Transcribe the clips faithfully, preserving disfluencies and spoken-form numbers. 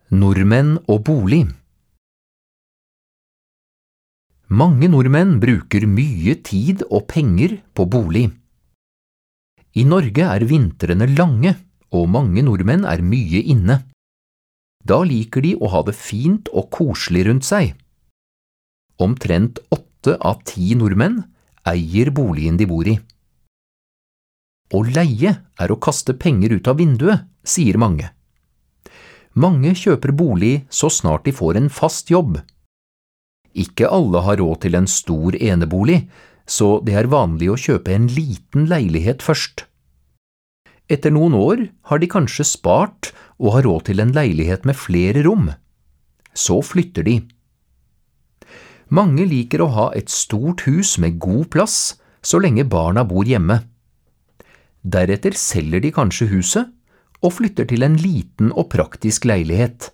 Nordmenn og bolig. Mange nordmenn bruker mye tid og penger på bolig. I Norge er vintrene lange, og mange nordmenn er mye inne. Da liker de å ha det fint og koselig rundt seg. Omtrent åtte av ti nordmenn eier boligen de bor i. Å leie er å kaste penger ut av vinduet, sier mange. Mange kjøper bolig så snart de får en fast jobb. Ikke alle har råd til en stor enebolig, så det er vanlig å kjøpe en liten leilighet først. Etter noen år har de kanskje spart og har råd til en leilighet med flere rom. Så flytter de. Mange liker å ha et stort hus med god plass så lenge barna bor hjemme. Deretter selger de kanskje huset og flytter til en liten og praktisk leilighet.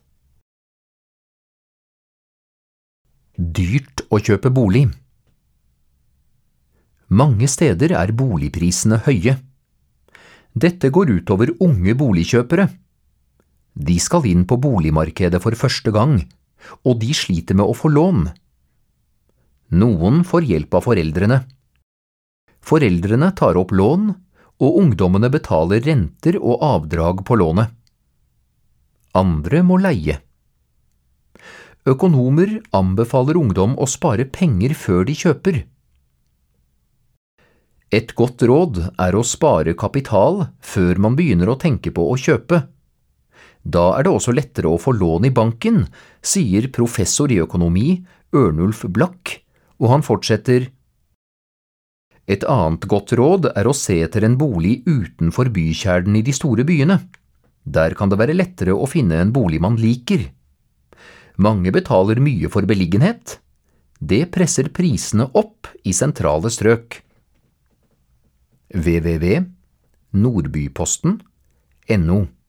Dyrt å kjøpe bolig. Mange steder er boligprisene høye. Dette går ut over unge boligkjøpere. De skal inn på boligmarkedet for første gang, og de sliter med å få lån. Noen får hjelp av foreldrene. Foreldrene tar opp lån, og ungdommene betaler renter og avdrag på lånet. Andre må leie. Økonomer anbefaler ungdom å spare penger før de kjøper. Et godt råd er å spare kapital før man begynner å tenke på å kjøpe. Da er det også lettere å få lån i banken, sier professor i økonomi Ørnulf Blakk, og han fortsetter: Et annet godt råd er å se etter en bolig utenfor bykjernen i de store byene. Der kan det være lettere å finne en bolig man liker. Mange betaler mye for beliggenhet. Det presser prisene opp i sentrale strøk. w w w punktum nordbyposten punktum no